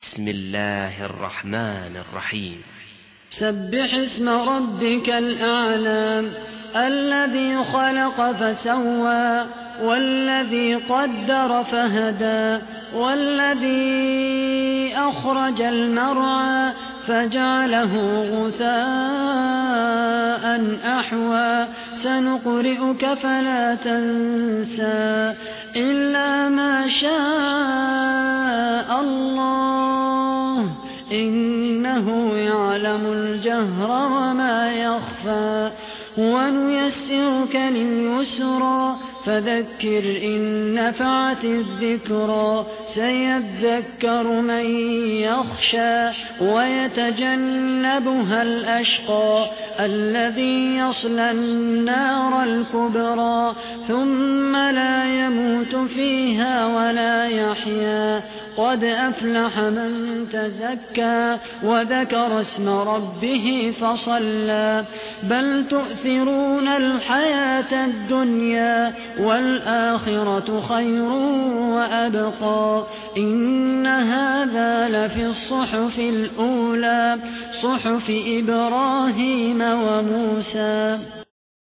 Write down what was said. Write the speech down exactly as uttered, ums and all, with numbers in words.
بسم الله الرحمن الرحيم. سبح اسم ربك الأعلى الذي خلق فسوى والذي قدر فهدى والذي أخرج المرعى فجعله غثاء أحوى سنقرئك فلا تنسى إلا ما شاء الله إنه يعلم الجهر وما يخفى ونيسرك لليسرى فذكر إن نفعت الذكرى سيذكر من يخشى ويتجنبها الأشقى الذي يصلى النار الكبرى ثم لا يموت فيها ولا يحيا قد أفلح من تزكى وذكر اسم ربه فصلى بل تؤثرون الحياة الدنيا والآخرة خير وأبقى إن هذا لفي الصحف الأولى صحف إبراهيم وموسى.